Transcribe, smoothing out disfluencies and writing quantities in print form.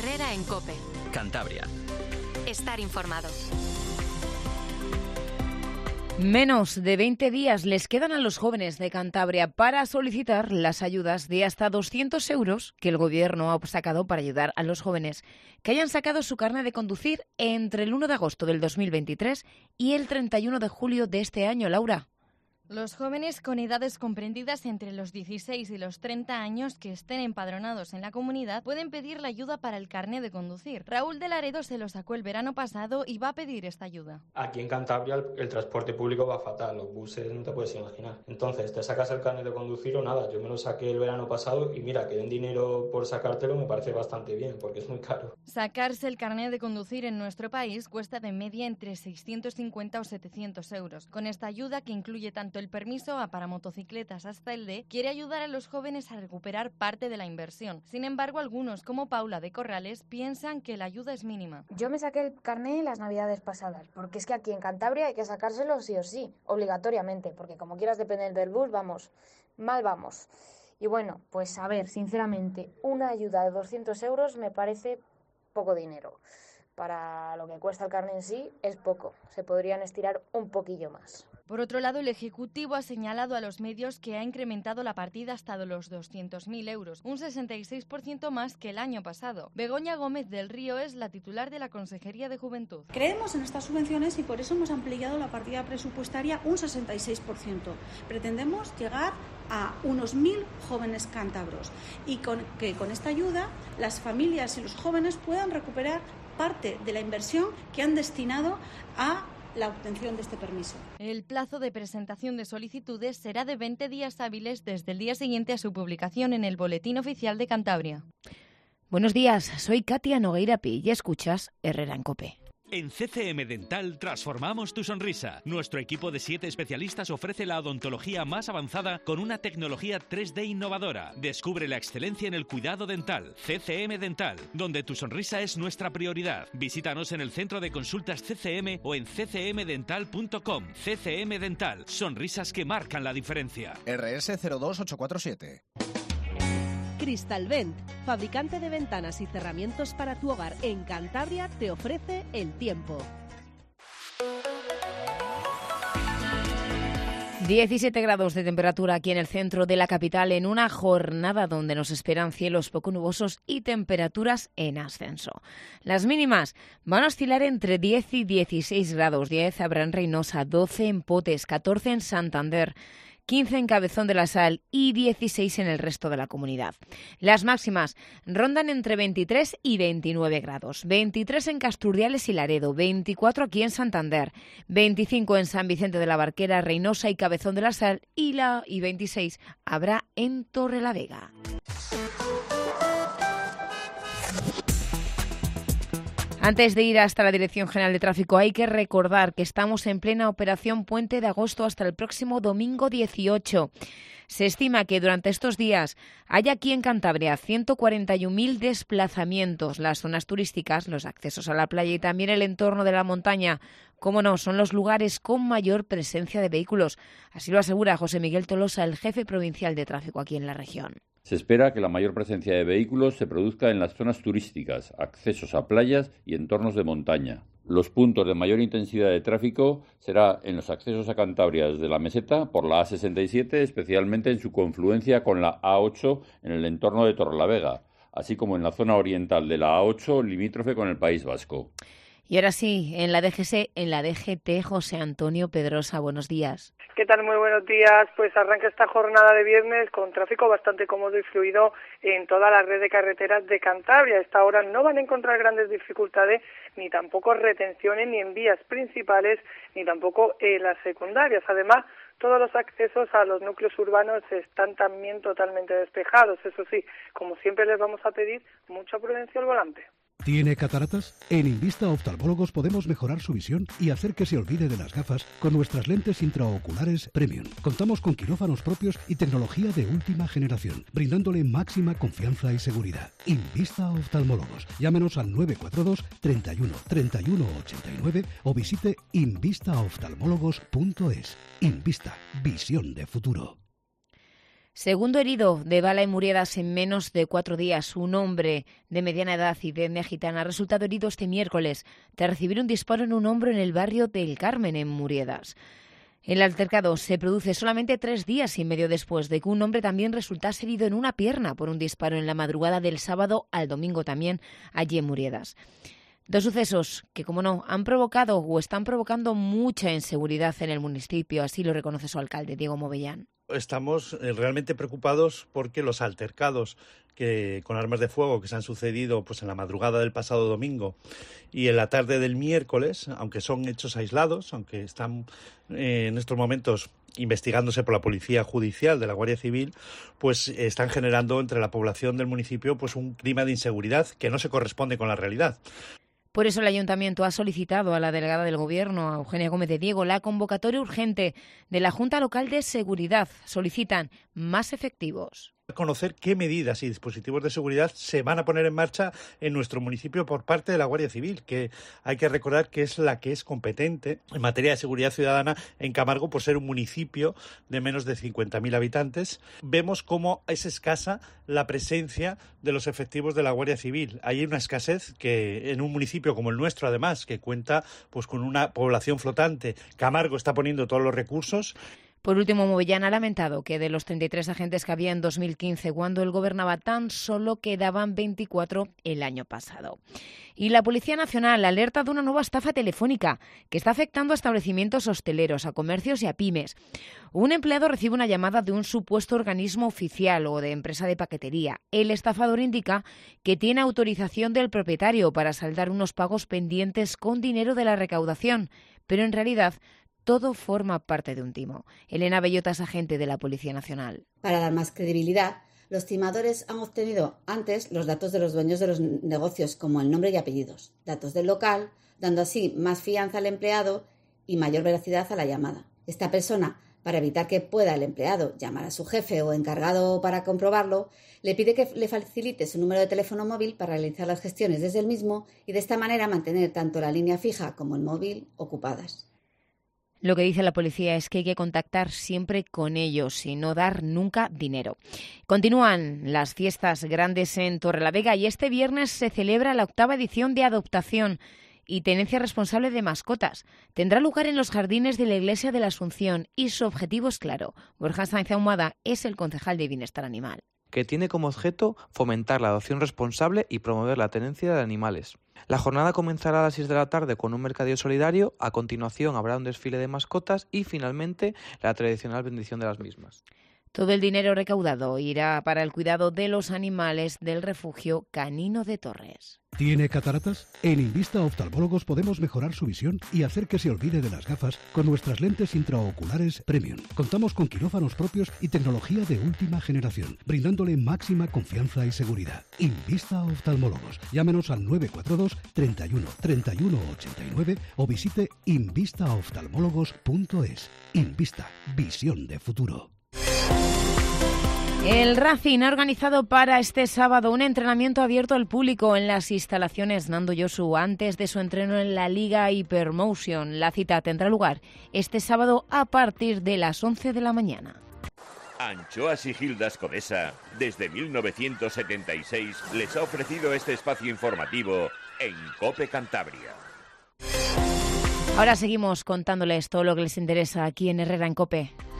Herrera en COPE. Cantabria. Estar informado. Menos de 20 días les quedan a los jóvenes de Cantabria para solicitar las ayudas de hasta 200 euros que el Gobierno ha sacado para ayudar a los jóvenes que hayan sacado su carnet de conducir entre el 1 de agosto del 2023 y el 31 de julio de este año, Laura. Los jóvenes con edades comprendidas entre los 16 y los 30 años que estén empadronados en la comunidad pueden pedir la ayuda para el carné de conducir. Raúl de Laredo se lo sacó el verano pasado y va a pedir esta ayuda. Aquí en Cantabria el transporte público va fatal, los buses no te puedes imaginar. Entonces, ¿te sacas el carné de conducir o nada? Yo me lo saqué el verano pasado y mira, que den dinero por sacártelo me parece bastante bien, porque es muy caro. Sacarse el carné de conducir en nuestro país cuesta de media entre 650 o 700 euros. Con esta ayuda, que incluye tanto el permiso A para motocicletas hasta el D, quiere ayudar a los jóvenes a recuperar parte de la inversión. Sin embargo, algunos, como Paula de Corrales, piensan que la ayuda es mínima. Yo me saqué el carné las navidades pasadas, porque es que aquí en Cantabria hay que sacárselo sí o sí, obligatoriamente, porque como quieras depender del bus, vamos, mal vamos. Y bueno, pues a ver, sinceramente, una ayuda de 200 euros me parece poco dinero. Para lo que cuesta el carné en sí, es poco. Se podrían estirar un poquillo más. Por otro lado, el Ejecutivo ha señalado a los medios que ha incrementado la partida hasta los 200.000 euros, un 66% más que el año pasado. Begoña Gómez del Río es la titular de la Consejería de Juventud. Creemos en estas subvenciones y por eso hemos ampliado la partida presupuestaria un 66%. Pretendemos llegar a unos 1.000 jóvenes cántabros y que con esta ayuda las familias y los jóvenes puedan recuperar parte de la inversión que han destinado a la obtención de este permiso. El plazo de presentación de solicitudes será de 20 días hábiles desde el día siguiente a su publicación en el Boletín Oficial de Cantabria. Buenos días, soy Katia Nogueira Pi y escuchas Herrera en COPE. En CCM Dental transformamos tu sonrisa. Nuestro equipo de 7 especialistas ofrece la odontología más avanzada con una tecnología 3D innovadora. Descubre la excelencia en el cuidado dental. CCM Dental, donde tu sonrisa es nuestra prioridad. Visítanos en el centro de consultas CCM o en ccmdental.com. CCM Dental, sonrisas que marcan la diferencia. RS 02847. Cristalvent, fabricante de ventanas y cerramientos para tu hogar en Cantabria, te ofrece el tiempo. 17 grados de temperatura aquí en el centro de la capital en una jornada donde nos esperan cielos poco nubosos y temperaturas en ascenso. Las mínimas van a oscilar entre 10 y 16 grados. 10 habrá en Reynosa, 12 en Potes, 14 en Santander, 15 en Cabezón de la Sal y 16 en el resto de la comunidad. Las máximas rondan entre 23 y 29 grados. 23 en Casturdiales y Laredo, 24 aquí en Santander, 25 en San Vicente de la Barquera, Reynosa y Cabezón de la Sal y 26 habrá en Torrelavega. Antes de ir hasta la Dirección General de Tráfico hay que recordar que estamos en plena operación Puente de Agosto hasta el próximo domingo 18. Se estima que durante estos días hay aquí en Cantabria 141.000 desplazamientos. Las zonas turísticas, los accesos a la playa y también el entorno de la montaña, cómo no, son los lugares con mayor presencia de vehículos. Así lo asegura José Miguel Tolosa, el jefe provincial de tráfico aquí en la región. Se espera que la mayor presencia de vehículos se produzca en las zonas turísticas, accesos a playas y entornos de montaña. Los puntos de mayor intensidad de tráfico será en los accesos a Cantabria desde la meseta por la A67, especialmente en su confluencia con la A8 en el entorno de Torrelavega, así como en la zona oriental de la A8 limítrofe con el País Vasco. Y ahora sí, en la DGT, José Antonio Pedrosa, buenos días. ¿Qué tal? Muy buenos días. Pues arranca esta jornada de viernes con tráfico bastante cómodo y fluido en toda la red de carreteras de Cantabria. A esta hora no van a encontrar grandes dificultades, ni tampoco retenciones, ni en vías principales, ni tampoco en las secundarias. Además, todos los accesos a los núcleos urbanos están también totalmente despejados. Eso sí, como siempre les vamos a pedir mucha prudencia al volante. ¿Tiene cataratas? En Invista Oftalmólogos podemos mejorar su visión y hacer que se olvide de las gafas con nuestras lentes intraoculares Premium. Contamos con quirófanos propios y tecnología de última generación, brindándole máxima confianza y seguridad. Invista Oftalmólogos. Llámenos al 942 31 31 89 o visite invistaoftalmólogos.es. Invista. Visión de futuro. Segundo herido de bala en Muriedas en menos de 4 días. Un hombre de mediana edad y de etnia gitana ha resultado herido este miércoles tras recibir un disparo en un hombro en el barrio del Carmen, en Muriedas. El altercado se produce solamente 3 días y medio después de que un hombre también resultase herido en una pierna por un disparo en la madrugada del sábado al domingo también allí en Muriedas. 2 sucesos que, como no, han provocado o están provocando mucha inseguridad en el municipio, así lo reconoce su alcalde, Diego Movellán. Estamos realmente preocupados porque los altercados con armas de fuego que se han sucedido en la madrugada del pasado domingo y en la tarde del miércoles, aunque son hechos aislados, aunque están en estos momentos investigándose por la Policía Judicial de la Guardia Civil, pues están generando entre la población del municipio un clima de inseguridad que no se corresponde con la realidad. Por eso el Ayuntamiento ha solicitado a la delegada del Gobierno, a Eugenia Gómez de Diego, la convocatoria urgente de la Junta Local de Seguridad. Solicitan más efectivos. Conocer qué medidas y dispositivos de seguridad se van a poner en marcha en nuestro municipio por parte de la Guardia Civil, que hay que recordar que es la que es competente en materia de seguridad ciudadana en Camargo por ser un municipio de menos de 50.000 habitantes. Vemos cómo es escasa la presencia de los efectivos de la Guardia Civil. Hay una escasez que en un municipio como el nuestro, además, que cuenta con una población flotante. Camargo está poniendo todos los recursos. Por último, Movellán ha lamentado que de los 33 agentes que había en 2015, cuando él gobernaba, tan solo quedaban 24 el año pasado. Y la Policía Nacional alerta de una nueva estafa telefónica que está afectando a establecimientos hosteleros, a comercios y a pymes. Un empleado recibe una llamada de un supuesto organismo oficial o de empresa de paquetería. El estafador indica que tiene autorización del propietario para saldar unos pagos pendientes con dinero de la recaudación, pero en realidad todo forma parte de un timo. Elena Bellota es agente de la Policía Nacional. Para dar más credibilidad, los timadores han obtenido antes los datos de los dueños de los negocios, como el nombre y apellidos, datos del local, dando así más fianza al empleado y mayor veracidad a la llamada. Esta persona, para evitar que pueda el empleado llamar a su jefe o encargado para comprobarlo, le pide que le facilite su número de teléfono móvil para realizar las gestiones desde el mismo y de esta manera mantener tanto la línea fija como el móvil ocupadas. Lo que dice la policía es que hay que contactar siempre con ellos y no dar nunca dinero. Continúan las fiestas grandes en Torrelavega y este viernes se celebra la 8ª edición de Adoptación y Tenencia Responsable de Mascotas. Tendrá lugar en los jardines de la Iglesia de la Asunción y su objetivo es claro. Borja Sáenz Ahumada es el concejal de Bienestar Animal. Que tiene como objeto fomentar la adopción responsable y promover la tenencia de animales. La jornada comenzará a las 6 de la tarde con un mercadillo solidario, a continuación habrá un desfile de mascotas y finalmente la tradicional bendición de las mismas. Todo el dinero recaudado irá para el cuidado de los animales del refugio canino de Torres. ¿Tiene cataratas? En Invista Oftalmólogos podemos mejorar su visión y hacer que se olvide de las gafas con nuestras lentes intraoculares Premium. Contamos con quirófanos propios y tecnología de última generación, brindándole máxima confianza y seguridad. Invista Oftalmólogos. Llámenos al 942 31 31 89 o visite invistaoftalmólogos.es. Invista. Visión de futuro. El Racing ha organizado para este sábado un entrenamiento abierto al público en las instalaciones Nando Josu antes de su entreno en la Liga Hypermotion. La cita tendrá lugar este sábado a partir de las 11 de la mañana. Anchoas y Gildas Codesa, desde 1976, les ha ofrecido este espacio informativo en COPE Cantabria. Ahora seguimos contándoles todo lo que les interesa aquí en Herrera en COPE.